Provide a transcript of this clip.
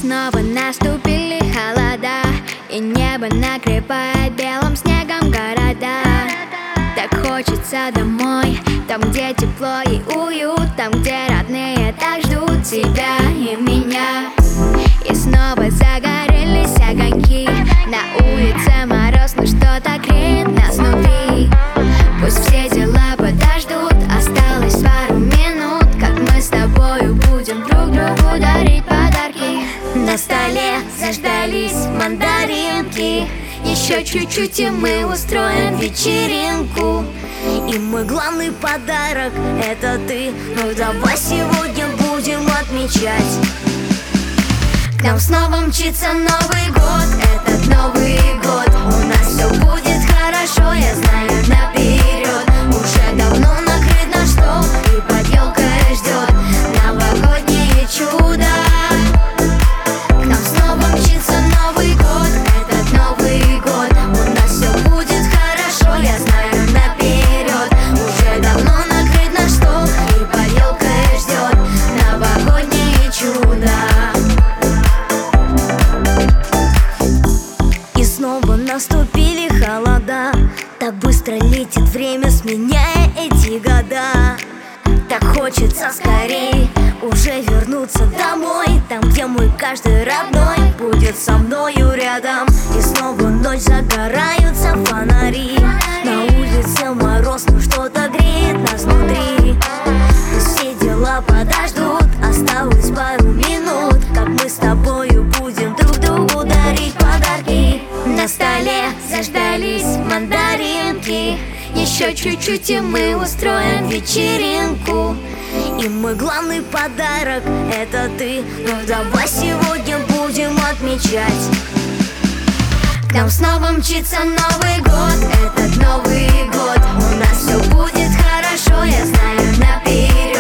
снова наступили холода, и небо накрывает белым снегом города. Так хочется домой, там, где тепло и уют, там, где родные так ждут тебя и меня. И снова загорелись огоньки, на улице мороз, но что-то греет нас внутри. Пусть все дела подождут, осталось пару минут, как мы с тобою будем друг другу дарить подарки. На столе заждались мандаринки, еще чуть-чуть и мы устроим вечеринку. И мой главный подарок — это ты. Ну давай сегодня будем отмечать. К нам снова мчится Новый год, этот Новый год. У нас все будет хорошо, я знаю наперед. Уже давно накрыт наш стол, и под елкой ждет новогоднее чудо. К нам снова мчится Новый год, этот Новый год. У нас все будет хорошо, я знаю наперед. Уже давно накрыт наш стол, и под елкой ждет новогоднее чудо. И снова наступили холода, так быстро летит время, сменяя эти года. Так хочется скорей уже вернуться домой, там, где мой каждый родной будет со мною рядом. И снова ночь, загораются фонари, на улице мороз, но что-то греет нас внутри. И все дела подождут, осталось пару минут, как мы с тобою будем друг другу дарить подарки. На столе заждались мандаринки, еще чуть-чуть и мы устроим вечеринку. И мой главный подарок — это ты. Ну давай сегодня будем отмечать. К нам снова мчится Новый год, этот Новый год. У нас все будет хорошо, я знаю наперед.